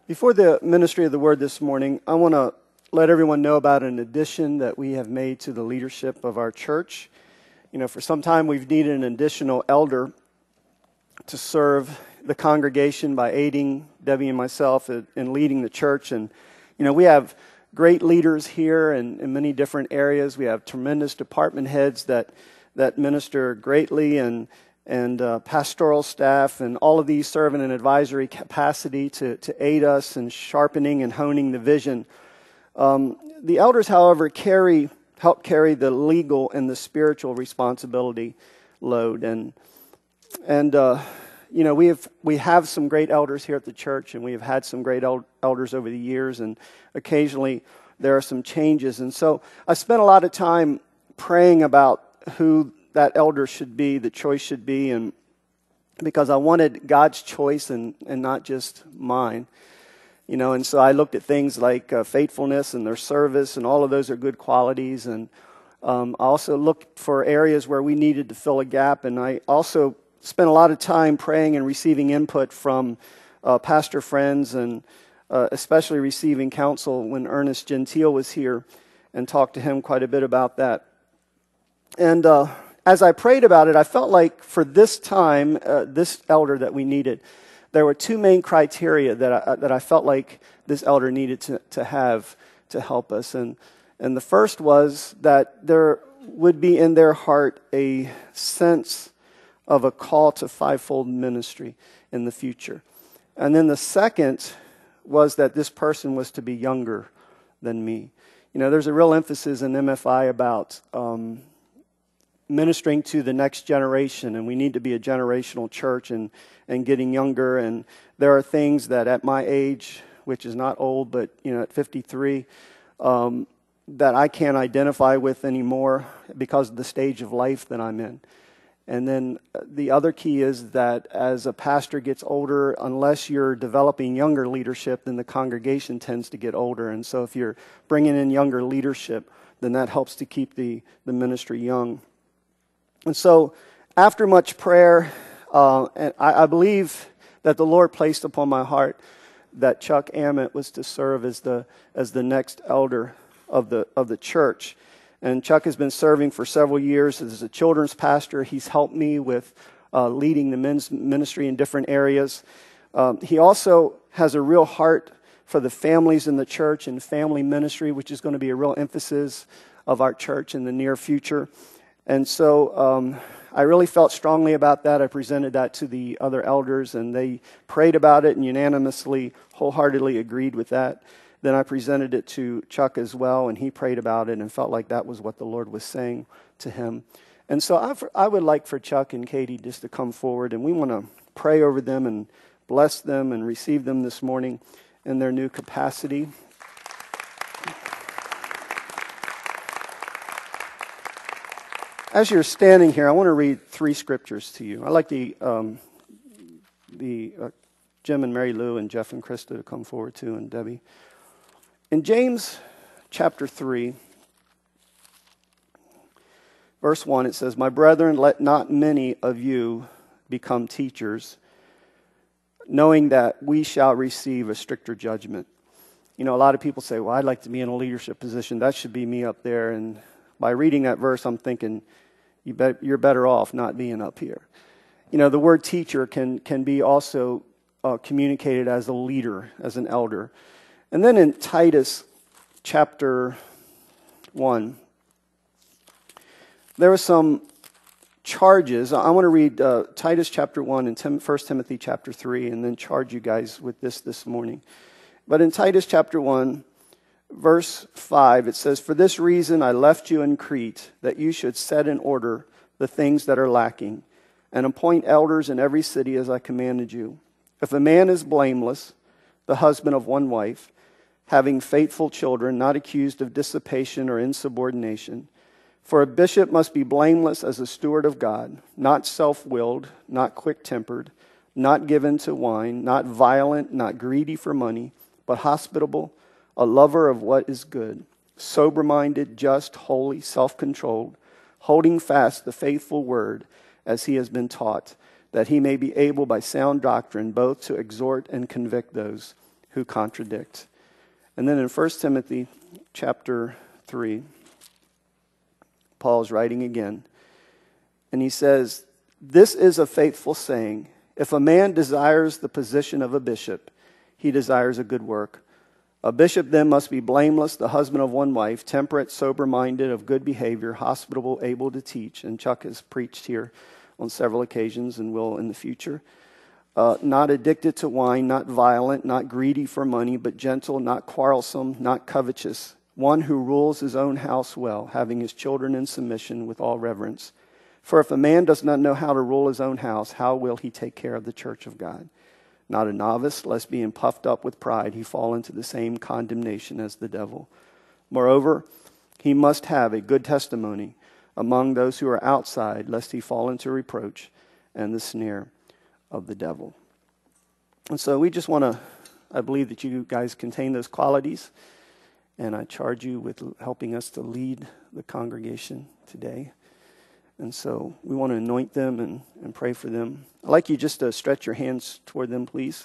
Before the ministry of the word this morning, I want to let everyone know about an addition that we have made to the leadership of our church. You know, for some time we've needed an additional elder to serve the congregation by aiding Debbie and myself in leading the church. And, you know, we have great leaders here in many different areas. We have tremendous department heads that minister greatly and pastoral staff, and all of these serve in an advisory capacity to aid us in sharpening and honing the vision. The elders, however, help carry the legal and the spiritual responsibility load. And you know, we have some great elders here at the church, and we have had some great elders over the years, and occasionally there are some changes. And so I spent a lot of time praying about who that elder should be, the choice should be, and because I wanted God's choice and not just mine. You know, and so I looked at things like faithfulness and their service, and all of those are good qualities. And I also looked for areas where we needed to fill a gap, and I also spent a lot of time praying and receiving input from pastor friends, and especially receiving counsel when Ernest Gentile was here, and talked to him quite a bit about that. And as I prayed about it, I felt like for this time, this elder that we needed, there were two main criteria that I felt like this elder needed to have to help us. And the first was that there would be in their heart a sense of a call to fivefold ministry in the future. And then the second was that this person was to be younger than me. You know, there's a real emphasis in MFI about ministering to the next generation, and we need to be a generational church and getting younger. And there are things that at my age, which is not old, but you know, at 53, that I can't identify with anymore because of the stage of life that I'm in. And then the other key is that as a pastor gets older, unless you're developing younger leadership, then the congregation tends to get older. And so if you're bringing in younger leadership, then that helps to keep the ministry young. And so after much prayer, and I believe that the Lord placed upon my heart that Chuck Ammett was to serve as the next elder of the church. And Chuck has been serving for several years as a children's pastor. He's helped me with leading the men's ministry in different areas. He also has a real heart for the families in the church and family ministry, which is going to be a real emphasis of our church in the near future. And so I really felt strongly about that. I presented that to the other elders, and they prayed about it and unanimously, wholeheartedly agreed with that. Then I presented it to Chuck as well, and he prayed about it and felt like that was what the Lord was saying to him. And so I would like for Chuck and Katie just to come forward, and we want to pray over them and bless them and receive them this morning in their new capacity. As you're standing here, I want to read 3 scriptures to you. I'd like Jim and Mary Lou and Jeff and Krista to come forward too, and Debbie. In James chapter 3, verse 1, it says, "My brethren, let not many of you become teachers, knowing that we shall receive a stricter judgment." You know, a lot of people say, well, I'd like to be in a leadership position. That should be me up there. And by reading that verse, I'm thinking, you're better off not being up here. You know, the word teacher can be also communicated as a leader, as an elder. And then in Titus chapter 1, there are some charges. I want to read Titus chapter 1 and 1 Timothy chapter 3, and then charge you guys with this morning. But in Titus chapter 1, verse 5, it says, "For this reason I left you in Crete, that you should set in order the things that are lacking, and appoint elders in every city as I commanded you. If a man is blameless, the husband of one wife, having faithful children, not accused of dissipation or insubordination. For a bishop must be blameless as a steward of God, not self-willed, not quick-tempered, not given to wine, not violent, not greedy for money, but hospitable, a lover of what is good, sober-minded, just, holy, self-controlled, holding fast the faithful word as he has been taught, that he may be able by sound doctrine both to exhort and convict those who contradict. And then in 1 Timothy chapter 3, Paul's writing again, and he says, "This is a faithful saying. If a man desires the position of a bishop, he desires a good work. A bishop then must be blameless, the husband of one wife, temperate, sober-minded, of good behavior, hospitable, able to teach." And Chuck has preached here on several occasions and will in the future. "Not addicted to wine, not violent, not greedy for money, but gentle, not quarrelsome, not covetous. One who rules his own house well, having his children in submission with all reverence. For if a man does not know how to rule his own house, how will he take care of the church of God? Not a novice, lest being puffed up with pride, he fall into the same condemnation as the devil. Moreover, he must have a good testimony among those who are outside, lest he fall into reproach and the snare of the devil." And so we just want to, I believe that you guys contain those qualities, and I charge you with helping us to lead the congregation today. And so we want to anoint them and pray for them. I'd like you just to stretch your hands toward them, please.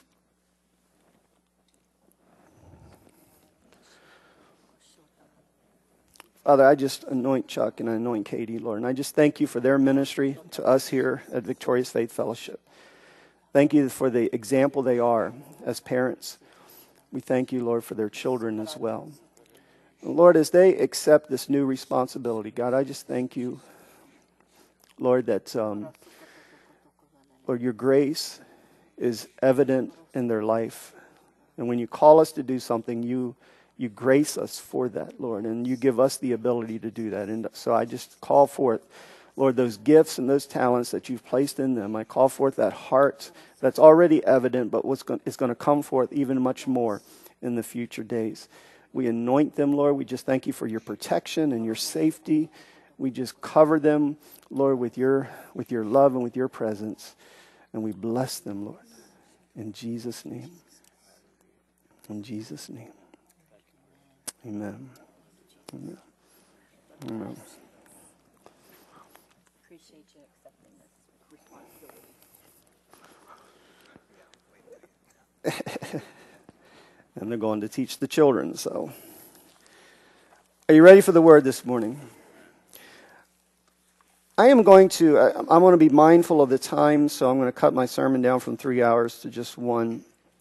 Father, I just anoint Chuck and I anoint Katie, Lord. And I just thank you for their ministry to us here at Victorious Faith Fellowship. Thank you for the example they are as parents. We thank you, Lord, for their children as well. And Lord, as they accept this new responsibility, God, I just thank you, Lord, that, Lord, your grace is evident in their life. And when you call us to do something, you grace us for that, Lord, and you give us the ability to do that. And so I just call forth, Lord, those gifts and those talents that you've placed in them. I call forth that heart that's already evident, but is going to come forth even much more in the future days. We anoint them, Lord. We just thank you for your protection and your safety. We just cover them, Lord, with your love and with your presence. And we bless them, Lord. In Jesus' name. In Jesus' name. Amen. Amen. Amen. Appreciate you accepting this responsibility. And they're going to teach the children, so. Are you ready for the word this morning? I want to be mindful of the time, so I'm going to cut my sermon down from 3 hours to just 1.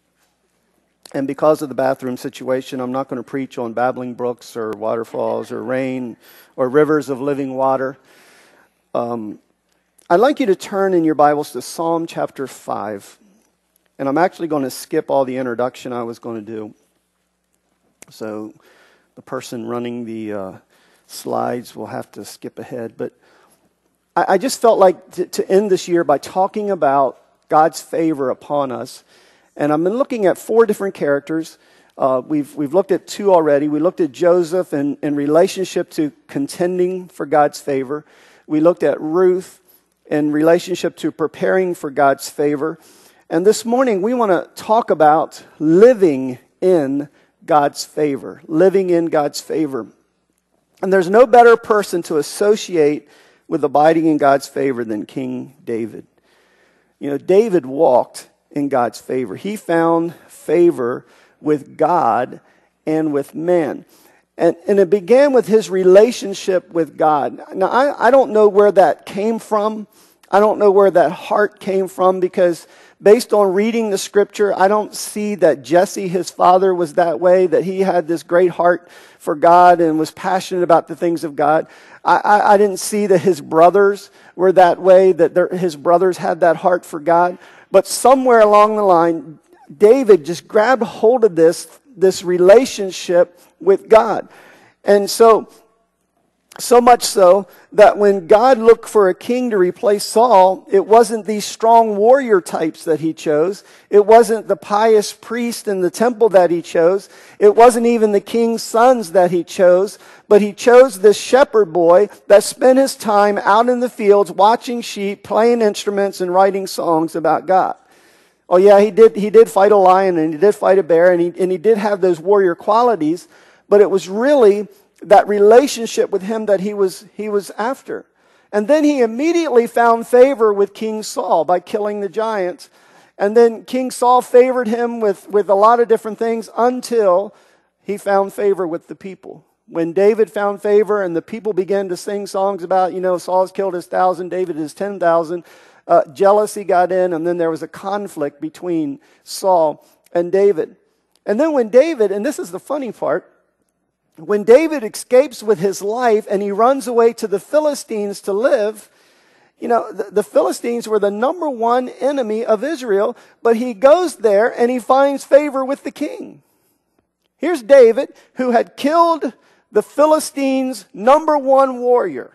And because of the bathroom situation, I'm not going to preach on babbling brooks or waterfalls or rain or rivers of living water. I'd like you to turn in your Bibles to Psalm chapter 5. And I'm actually going to skip all the introduction I was going to do. So the person running the slides will have to skip ahead. But I just felt like to end this year by talking about God's favor upon us. And I've been looking at 4 different characters. We've looked at 2 already. We looked at Joseph in relationship to contending for God's favor. We looked at Ruth in relationship to preparing for God's favor. And this morning we want to talk about living in God's favor. Living in God's favor. And there's no better person to associate with abiding in God's favor than King David. You know, David walked in God's favor. He found favor with God and with man. And it began with his relationship with God. Now, I don't know where that came from. I don't know where that heart came from, because based on reading the scripture, I don't see that Jesse, his father, was that way, that he had this great heart for God and was passionate about the things of God. I didn't see that his brothers were that way, that his brothers had that heart for God. But somewhere along the line, David just grabbed hold of this relationship with God. And so much so that when God looked for a king to replace Saul, it wasn't these strong warrior types that he chose. It wasn't the pious priest in the temple that he chose. It wasn't even the king's sons that he chose. But he chose this shepherd boy that spent his time out in the fields watching sheep, playing instruments, and writing songs about God. Oh yeah, he did fight a lion, and he did fight a bear, and he did have those warrior qualities. But it was really that relationship with him that he was after. And then he immediately found favor with King Saul by killing the giants. And then King Saul favored him with a lot of different things until he found favor with the people. When David found favor and the people began to sing songs about, Saul's killed his 1,000, David his 10,000, jealousy got in, and then there was a conflict between Saul and David. And then when David, and this is the funny part, when David escapes with his life and he runs away to the Philistines to live, the Philistines were the number one enemy of Israel, but he goes there and he finds favor with the king. Here's David, who had killed the Philistines' number one warrior.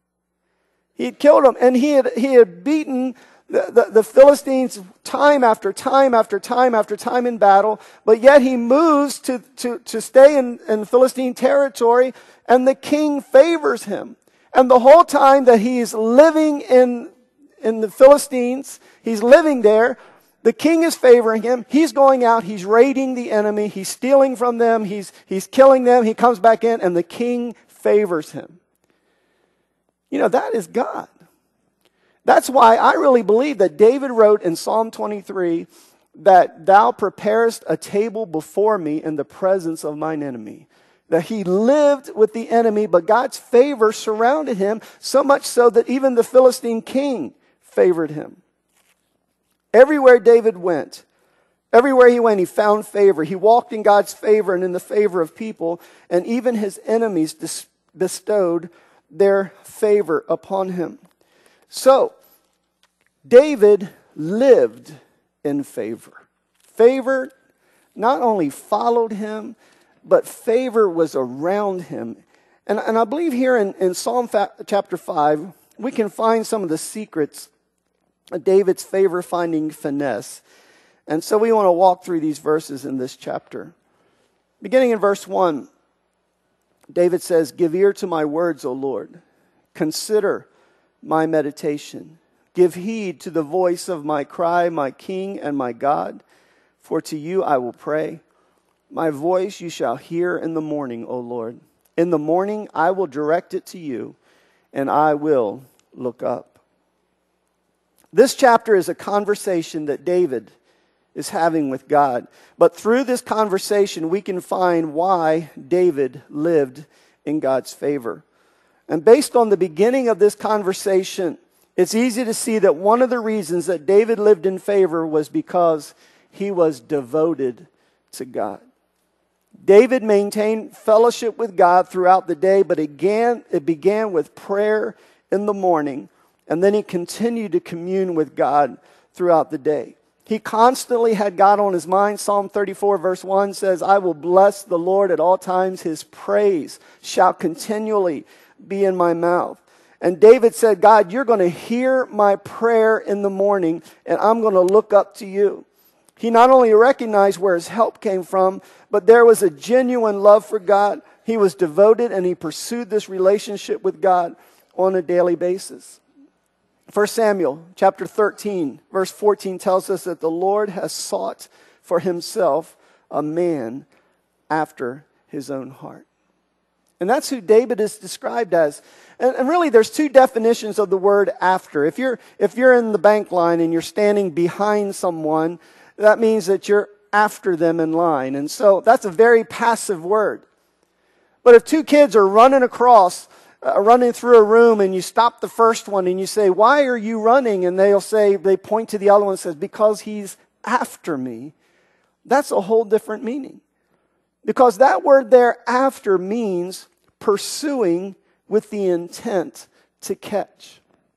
He had killed him, and he had beaten the Philistines time after time after time after time in battle, but yet he moves to stay in Philistine territory, and the king favors him. And the whole time that he's living in the Philistines, he's living there, the king is favoring him. He's going out, he's raiding the enemy, he's stealing from them, he's killing them, he comes back in, and the king favors him. That is God. That's why I really believe that David wrote in Psalm 23 that thou preparest a table before me in the presence of mine enemy. That he lived with the enemy, but God's favor surrounded him, so much so that even the Philistine king favored him. Everywhere David went, everywhere he went, he found favor. He walked in God's favor and in the favor of people, and even his enemies bestowed their favor upon him. So, David lived in favor. Favor not only followed him, but favor was around him. And I believe here in Psalm chapter 5, we can find some of the secrets of David's favor-finding finesse. And so we want to walk through these verses in this chapter. Beginning in verse 1, David says, "Give ear to my words, O Lord. Consider my meditation. Give heed to the voice of my cry, my King and my God. For to you I will pray. My voice you shall hear in the morning, O Lord. In the morning I will direct it to you, and I will look up." This chapter is a conversation that David is having with God. But through this conversation, we can find why David lived in God's favor. And based on the beginning of this conversation, it's easy to see that one of the reasons that David lived in favor was because he was devoted to God. David maintained fellowship with God throughout the day, but it began with prayer in the morning, and then he continued to commune with God throughout the day. He constantly had God on his mind. Psalm 34 verse 1 says, "I will bless the Lord at all times. His praise shall continually be in my mouth." And David said, "God, you're going to hear my prayer in the morning, and I'm going to look up to you." He not only recognized where his help came from, but there was a genuine love for God. He was devoted, and he pursued this relationship with God on a daily basis. 1 Samuel chapter 13, verse 14 tells us that the Lord has sought for himself a man after his own heart. And that's who David is described as. And really, there's two definitions of the word after. If you're in the bank line and you're standing behind someone, that means that you're after them in line. And so that's a very passive word. But if two kids are running through a room, and you stop the first one and you say, "Why are you running?" And they point to the other one and says, "Because he's after me." That's a whole different meaning. Because that word there, after, means pursuing with the intent to catch.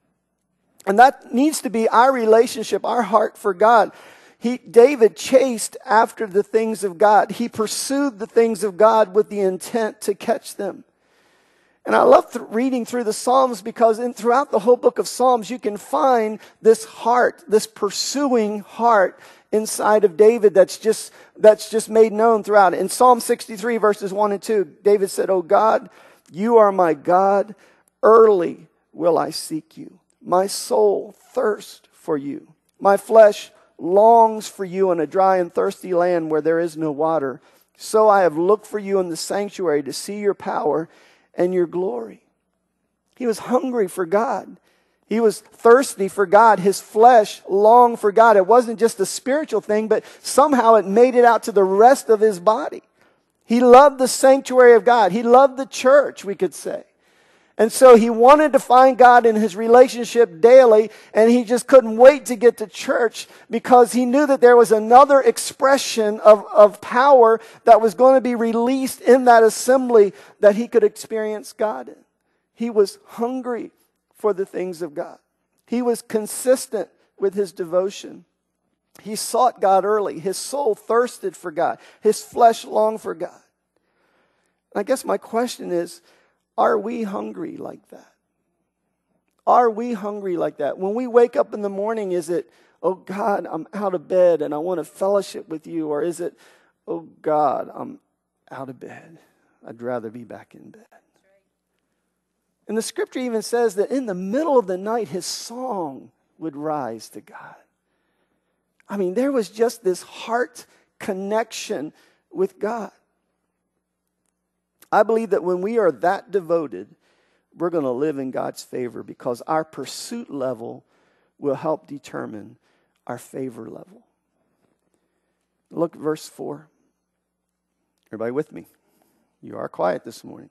And that needs to be our relationship, our heart for God. David chased after the things of God. He pursued the things of God with the intent to catch them. And I love reading through the Psalms, because throughout the whole book of Psalms, you can find this heart, this pursuing heart inside of David that's just made known throughout it. In Psalm 63, verses 1 and 2, David said, "O God, you are my God. Early will I seek you. My soul thirsts for you. My flesh longs for you in a dry and thirsty land where there is no water. So I have looked for you in the sanctuary to see your power and your glory." He was hungry for God. He was thirsty for God. His flesh longed for God. It wasn't just a spiritual thing, but somehow it made it out to the rest of his body. He loved the sanctuary of God. He loved the church, we could say. And so he wanted to find God in his relationship daily, and he just couldn't wait to get to church because he knew that there was another expression of power that was going to be released in that assembly that he could experience God in. He was hungry for the things of God. He was consistent with his devotion. He sought God early. His soul thirsted for God. His flesh longed for God. I guess my question is, are we hungry like that? Are we hungry like that? When we wake up in the morning, is it, oh God, I'm out of bed and I want to fellowship with you? Or is it, oh God, I'm out of bed. I'd rather be back in bed. And the scripture even says that in the middle of the night, his song would rise to God. I mean, there was just this heart connection with God. I believe that when we are that devoted, we're going to live in God's favor because our pursuit level will help determine our favor level. Look at verse 4. Everybody with me? You are quiet this morning.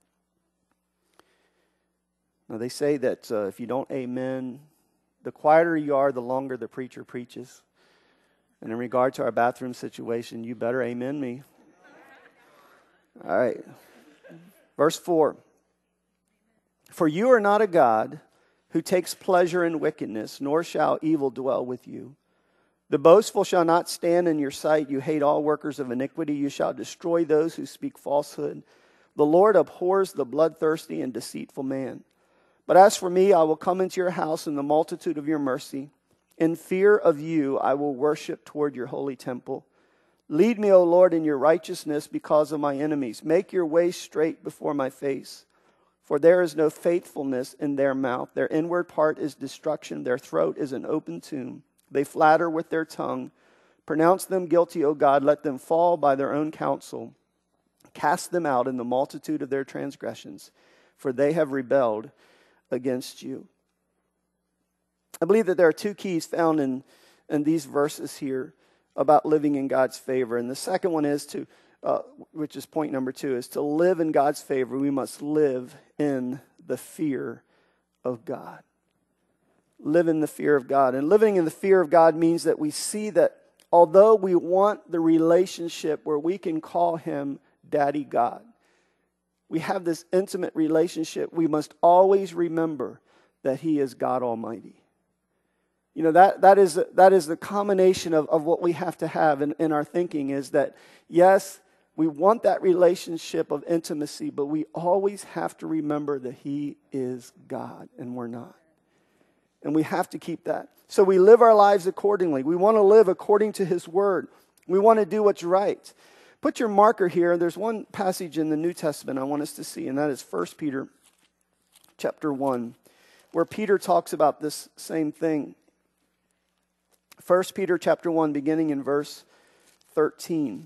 Now, they say that if you don't amen, the quieter you are, the longer the preacher preaches. And in regard to our bathroom situation, you better amen me. All right. Verse 4. For you are not a God who takes pleasure in wickedness, nor shall evil dwell with you. The boastful shall not stand in your sight. You hate all workers of iniquity. You shall destroy those who speak falsehood. The Lord abhors the bloodthirsty and deceitful man. But as for me, I will come into your house in the multitude of your mercy. In fear of you, I will worship toward your holy temple. Lead me, O Lord, in your righteousness because of my enemies. Make your way straight before my face. For there is no faithfulness in their mouth. Their inward part is destruction. Their throat is an open tomb. They flatter with their tongue. Pronounce them guilty, O God. Let them fall by their own counsel. Cast them out in the multitude of their transgressions, for they have rebelled against you. I believe that there are two keys found in these verses here about living in God's favor. And the second one is to, which is point number 2, is to live in God's favor. We must live in the fear of God. Live in the fear of God. And living in the fear of God means that we see that although we want the relationship where we can call him Daddy God, we have this intimate relationship, we must always remember that he is God Almighty. You know, that is the combination of what we have to have in our thinking is that, yes, we want that relationship of intimacy, but we always have to remember that he is God and we're not. And we have to keep that. So we live our lives accordingly. We want to live according to his word. We want to do what's right. Put your marker here. There's one passage in the New Testament I want us to see, and that is 1 Peter chapter 1, where Peter talks about this same thing. 1 Peter chapter 1, beginning in verse 13.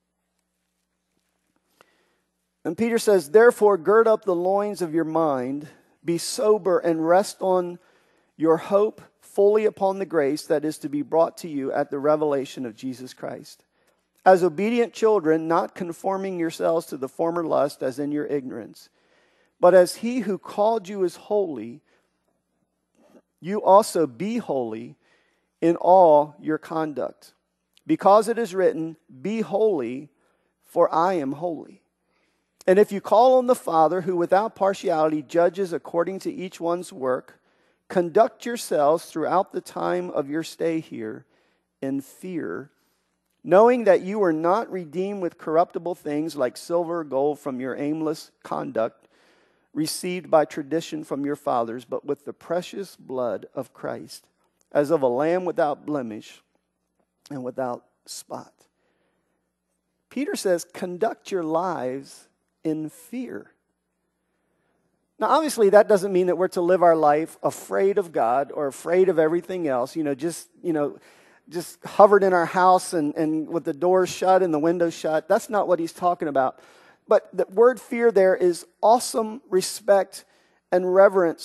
And Peter says, therefore gird up the loins of your mind, be sober, and rest on your hope fully upon the grace that is to be brought to you at the revelation of Jesus Christ. As obedient children, not conforming yourselves to the former lust as in your ignorance, but as he who called you is holy, you also be holy in all your conduct. Because it is written, be holy, for I am holy. And if you call on the Father, who without partiality judges according to each one's work, conduct yourselves throughout the time of your stay here in fear, knowing that you are not redeemed with corruptible things like silver or gold from your aimless conduct received by tradition from your fathers, but with the precious blood of Christ, as of a lamb without blemish and without spot. Peter says, conduct your lives in fear. Now, obviously, that doesn't mean that we're to live our life afraid of God or afraid of everything else, just hovered in our house and with the doors shut and the windows shut. That's not what he's talking about. But the word fear there is awesome respect and reverence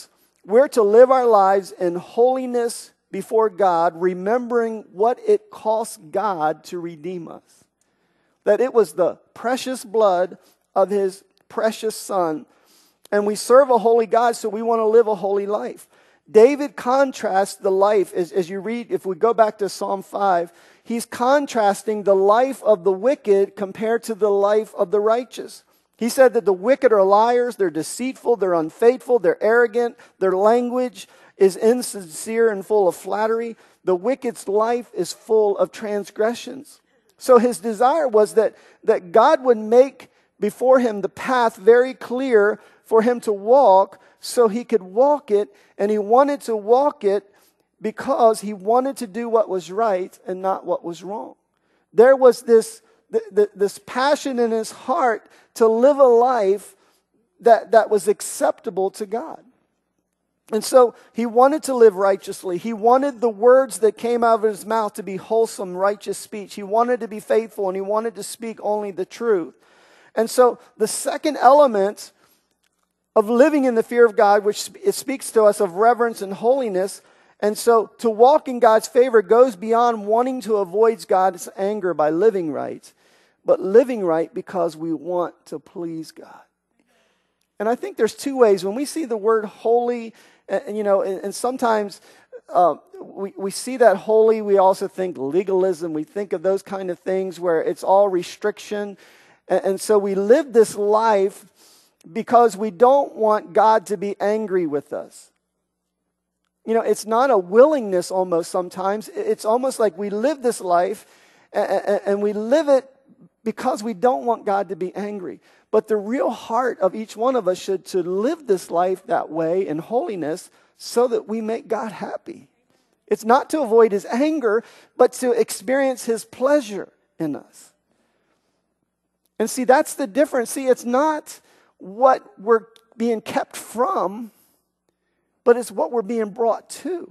We're to live our lives in holiness before God, remembering what it cost God to redeem us. That it was the precious blood of his precious Son. And we serve a holy God, so we want to live a holy life. David contrasts the life, as you read, if we go back to Psalm 5, he's contrasting the life of the wicked compared to the life of the righteous. He said that the wicked are liars, they're deceitful, they're unfaithful, they're arrogant, their language is insincere and full of flattery. The wicked's life is full of transgressions. So his desire was that God would make before him the path very clear for him to walk so he could walk it, and he wanted to walk it because he wanted to do what was right and not what was wrong. There was this passion in his heart to live a life that was acceptable to God. And so he wanted to live righteously. He wanted the words that came out of his mouth to be wholesome, righteous speech. He wanted to be faithful, and he wanted to speak only the truth. And so the second element of living in the fear of God, which it speaks to us of reverence and holiness. And so to walk in God's favor goes beyond wanting to avoid God's anger by living right, but living right because we want to please God. And I think there's two ways. When we see the word holy, and sometimes we see that holy, we also think legalism. We think of those kind of things where it's all restriction. And so we live this life because we don't want God to be angry with us. It's not a willingness almost sometimes. It's almost like we live this life and we live it because we don't want God to be angry. But the real heart of each one of us should to live this life that way in holiness so that we make God happy. It's not to avoid his anger, but to experience his pleasure in us. And see, that's the difference. See, it's not what we're being kept from, but it's what we're being brought to.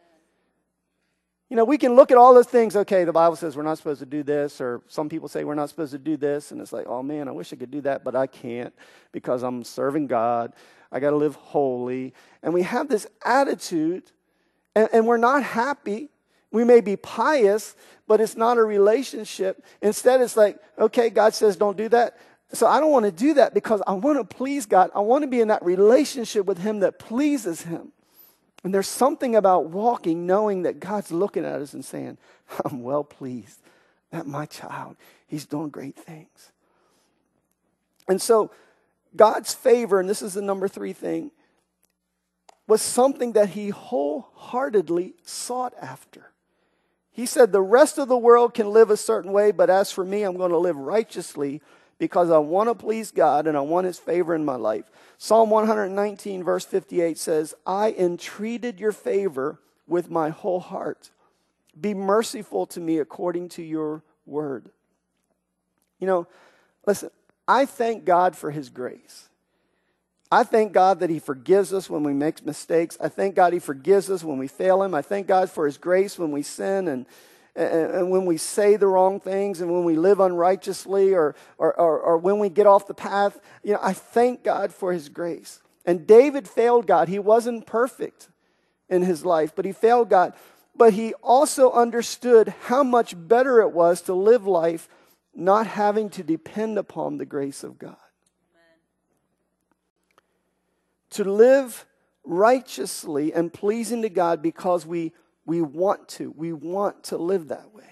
We can look at all those things. Okay, the Bible says we're not supposed to do this, or some people say we're not supposed to do this, and it's like, oh man, I wish I could do that, but I can't because I'm serving God. I got to live holy. And we have this attitude, and we're not happy. We may be pious, but it's not a relationship. Instead, it's like, okay, God says don't do that. So I don't want to do that because I want to please God. I want to be in that relationship with him that pleases him. And there's something about walking, knowing that God's looking at us and saying, I'm well pleased that my child, he's doing great things. And so God's favor, and this is the number 3 thing, was something that he wholeheartedly sought after. He said, the rest of the world can live a certain way, but as for me, I'm going to live righteously because I want to please God and I want his favor in my life. Psalm 119 verse 58 says, I entreated your favor with my whole heart. Be merciful to me according to your word. Listen, I thank God for his grace. I thank God that he forgives us when we make mistakes. I thank God he forgives us when we fail him. I thank God for his grace when we sin and when we say the wrong things and when we live unrighteously or when we get off the path. I thank God for his grace. And David failed God. He wasn't perfect in his life, but he failed God. But he also understood how much better it was to live life not having to depend upon the grace of God. To live righteously and pleasing to God because we want to. We want to live that way.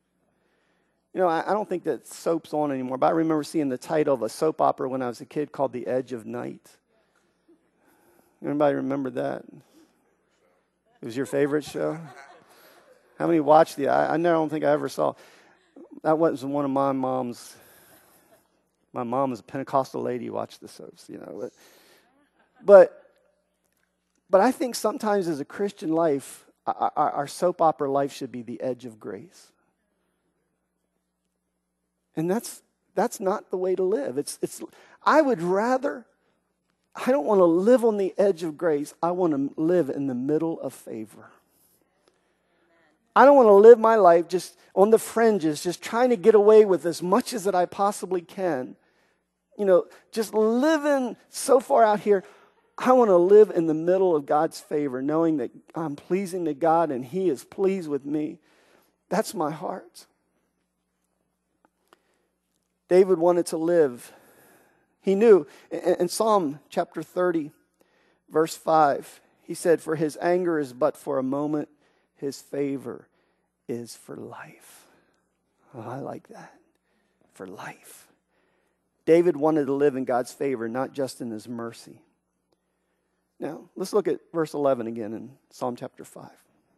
I don't think that soap's on anymore, but I remember seeing the title of a soap opera when I was a kid called The Edge of Night. Anybody remember that? It was your favorite show? How many watched it? I don't think I ever saw. That was one of my mom's. My mom was a Pentecostal lady who watched the soaps, But I think sometimes as a Christian life, our soap opera life should be the edge of grace. And that's not the way to live. I don't want to live on the edge of grace. I want to live in the middle of favor. I don't want to live my life just on the fringes, just trying to get away with as much as that I possibly can. Just living so far out here. I want to live in the middle of God's favor, knowing that I'm pleasing to God and He is pleased with me. That's my heart. David wanted to live. He knew in Psalm chapter 30, verse 5, he said, "For his anger is but for a moment, his favor is for life." Oh, I like that. For life. David wanted to live in God's favor, not just in his mercy. Now, let's look at verse 11 again in Psalm chapter 5.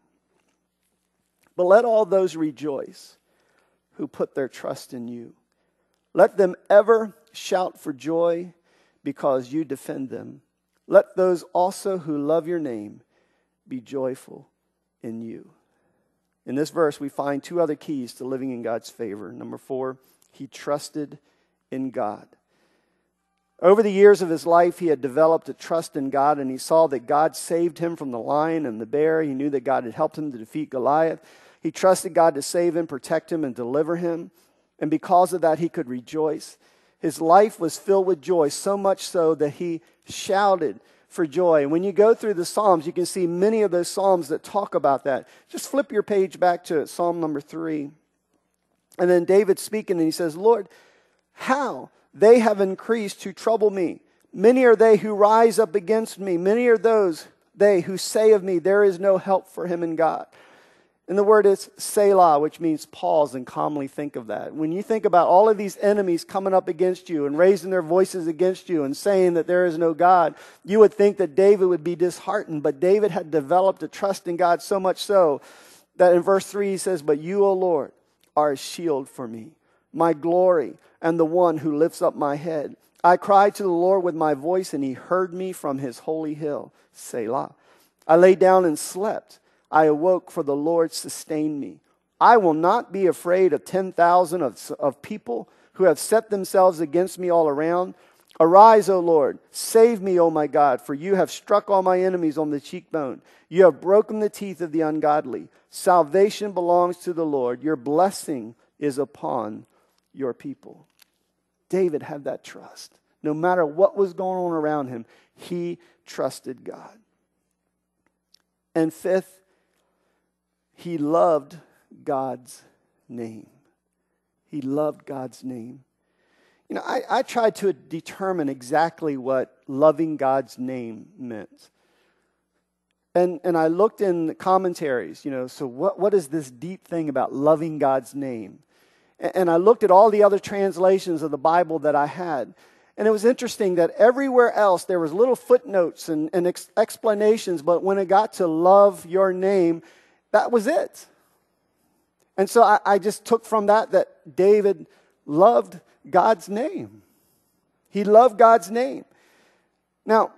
"But let all those rejoice who put their trust in you. Let them ever shout for joy because you defend them. Let those also who love your name be joyful in you." In this verse, we find two other keys to living in God's favor. Number 4, he trusted in God. Over the years of his life, he had developed a trust in God, and he saw that God saved him from the lion and the bear. He knew that God had helped him to defeat Goliath. He trusted God to save him, protect him, and deliver him. And because of that, he could rejoice. His life was filled with joy, so much so that he shouted for joy. And when you go through the Psalms, you can see many of those Psalms that talk about that. Just flip your page back to it, Psalm number 3. And then David's speaking, and he says, "Lord, how they have increased to trouble me. Many are they who rise up against me. Many are they who say of me, there is no help for him in God." And the word is Selah, which means pause and calmly think of that. When you think about all of these enemies coming up against you and raising their voices against you and saying that there is no God, you would think that David would be disheartened. But David had developed a trust in God so much so that in verse 3 he says, "But you, O Lord, are a shield for me, my glory, and the one who lifts up my head. I cried to the Lord with my voice, and he heard me from his holy hill." Selah. "I lay down and slept. I awoke, for the Lord sustained me. I will not be afraid of 10,000 of people who have set themselves against me all around. Arise, O Lord, save me, O my God, for you have struck all my enemies on the cheekbone. You have broken the teeth of the ungodly. Salvation belongs to the Lord. Your blessing is upon your people." David had that trust. No matter what was going on around him, he trusted God. And fifth, he loved God's name. He loved God's name. You know, I tried to determine exactly what loving God's name meant. And I looked in the commentaries, so what is this deep thing about loving God's name? And I looked at all the other translations of the Bible that I had. And it was interesting that everywhere else there was little footnotes and explanations, but when it got to love your name, that was it. And so I just took from that David loved God's name. He loved God's name. Now,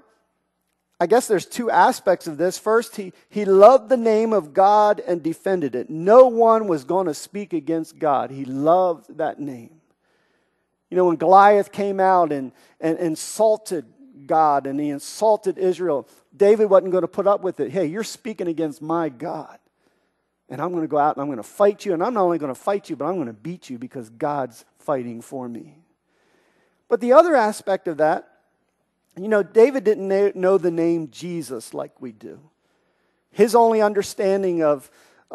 I guess there's two aspects of this. First, he loved the name of God and defended it. No one was going to speak against God. He loved that name. When Goliath came out and insulted God and he insulted Israel, David wasn't going to put up with it. Hey, you're speaking against my God. And I'm going to go out and I'm going to fight you. And I'm not only going to fight you, but I'm going to beat you because God's fighting for me. But the other aspect of that, David didn't know the name Jesus like we do. His only understanding of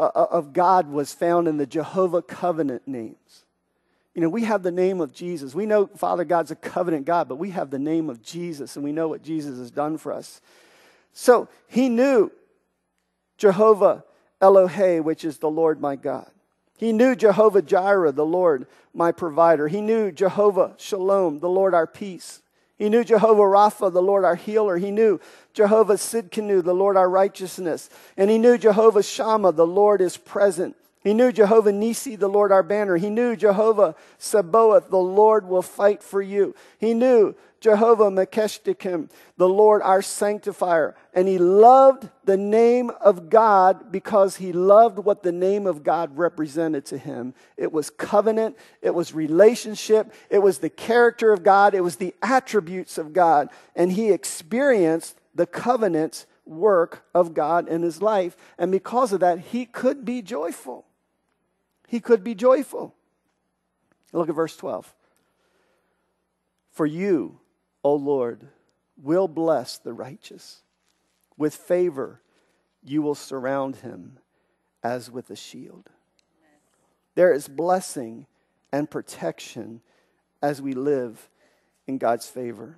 God was found in the Jehovah covenant names. We have the name of Jesus. We know Father God's a covenant God, but we have the name of Jesus, and we know what Jesus has done for us. So he knew Jehovah Elohei, which is the Lord my God. He knew Jehovah Jireh, the Lord my provider. He knew Jehovah Shalom, the Lord our peace. He knew Jehovah Rapha, the Lord our healer. He knew Jehovah Sidkenu, the Lord our righteousness. And he knew Jehovah Shammah, the Lord is present. He knew Jehovah Nisi, the Lord our banner. He knew Jehovah Sabaoth, the Lord will fight for you. He knew Jehovah Mekeshtakim, the Lord our sanctifier. And he loved the name of God because he loved what the name of God represented to him. It was covenant. It was relationship. It was the character of God. It was the attributes of God. And he experienced the covenant work of God in his life. And because of that, he could be joyful. He could be joyful. Look at verse 12. "For you, O Lord, will bless the righteous. With favor, you will surround him as with a shield. There is blessing and protection as we live in God's favor.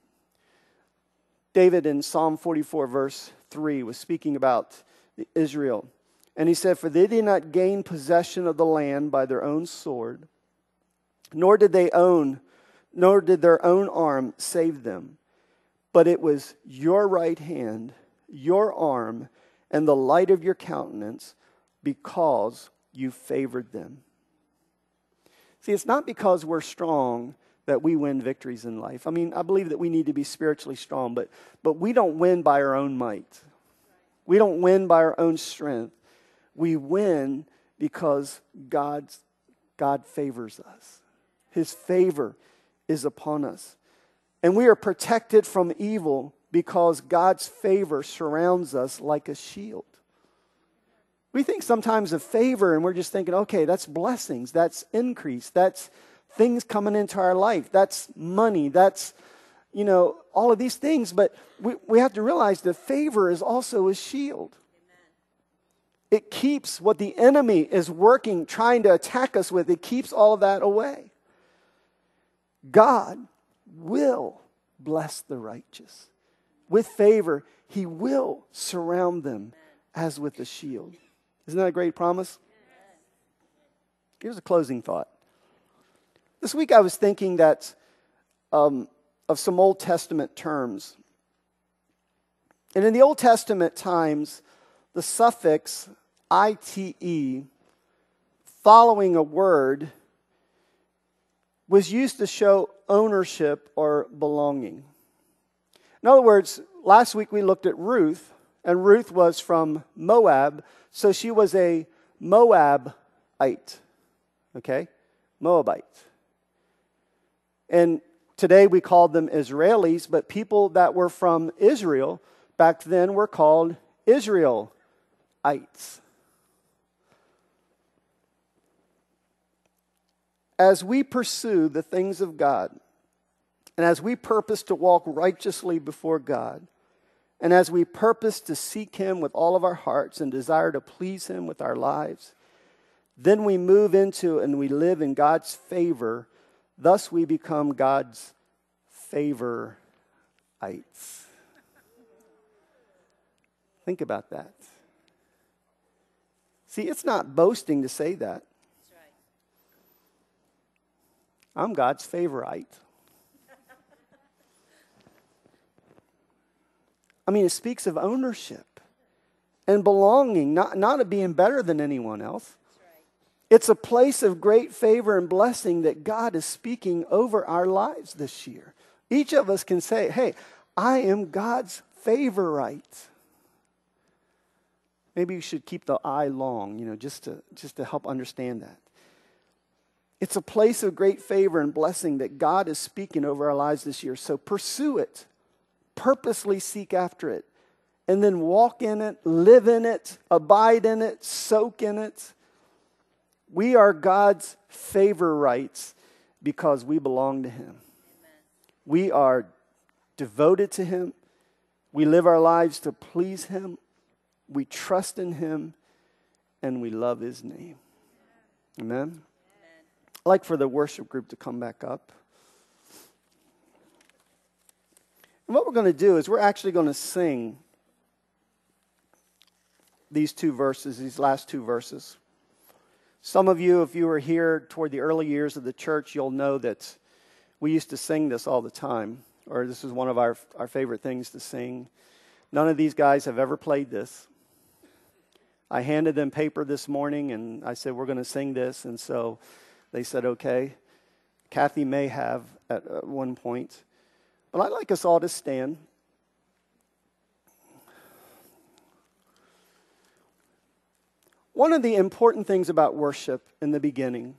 David in Psalm 44 verse 3 was speaking about Israel. And he said, "For they did not gain possession of the land by their own sword, nor did their own arm save them. But it was your right hand, your arm, and the light of your countenance, because you favored them." See, it's not because we're strong that we win victories in life. I mean, I believe that we need to be spiritually strong, but we don't win by our own might. We don't win by our own strength. We win because God favors us. His favor is upon us. And we are protected from evil because God's favor surrounds us like a shield. We think sometimes of favor and we're just thinking, okay, that's blessings, that's increase, that's things coming into our life, that's money, that's, all of these things. But we have to realize that favor is also a shield. It keeps what the enemy is working, trying to attack us with, it keeps all of that away. God will bless the righteous. With favor, he will surround them as with a shield. Isn't that a great promise? Here's a closing thought. This week I was thinking that of some Old Testament terms. And in the Old Testament times, the suffix ite following a word was used to show ownership or belonging. In other words, last week we looked at Ruth, and Ruth was from Moab, so she was a Moabite. Okay? Moabite. And today we called them Israelis, but people that were from Israel back then were called Israelites. As we pursue the things of God, and as we purpose to walk righteously before God, and as we purpose to seek him with all of our hearts and desire to please him with our lives, then we move into and we live in God's favor. Thus we become God's favorites. Think about that. See, it's not boasting to say that. That's right. I'm God's favorite. I mean, it speaks of ownership and belonging, not of being better than anyone else. That's right. It's a place of great favor and blessing that God is speaking over our lives this year. Each of us can say, hey, I am God's favorite. Maybe you should keep the I long, just to help understand that. It's a place of great favor and blessing that God is speaking over our lives this year. So pursue it. Purposely seek after it. And then walk in it, live in it, abide in it, soak in it. We are God's favorites because we belong to him. Amen. We are devoted to him. We live our lives to please him. We trust in him. And we love his name. Amen? Amen. I'd like for the worship group to come back up. And what we're going to do is we're actually going to sing these last two verses. Some of you, if you were here toward the early years of the church, you'll know that we used to sing this all the time, or this was one of our favorite things to sing. None of these guys have ever played this. I handed them paper this morning, and I said, we're going to sing this, and so they said, okay. Kathy may have at one point. But I'd like us all to stand. One of the important things about worship in the beginning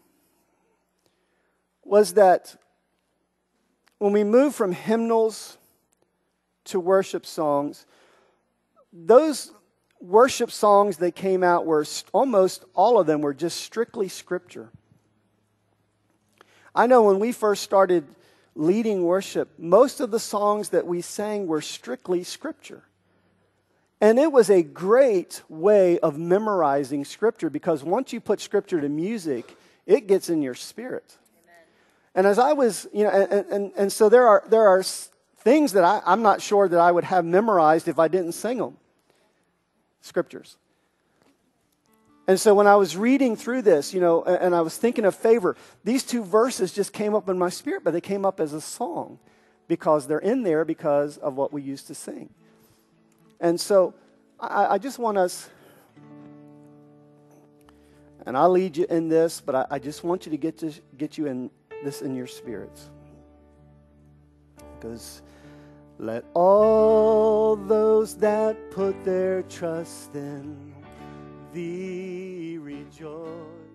was that when we moved from hymnals to worship songs, those worship songs that came out were almost all of them were just strictly scripture. I know when we first started leading worship, most of the songs that we sang were strictly Scripture. And it was a great way of memorizing Scripture, because once you put Scripture to music, it gets in your spirit. Amen. And as I was, and so there are things that I'm not sure that I would have memorized if I didn't sing them. Scriptures. And so when I was reading through this, and I was thinking of favor, these two verses just came up in my spirit, but they came up as a song because they're in there because of what we used to sing. And so I just want us, and I'll lead you in this, but I just want you to get you in this in your spirits. Because let all those that put their trust in thee rejoice.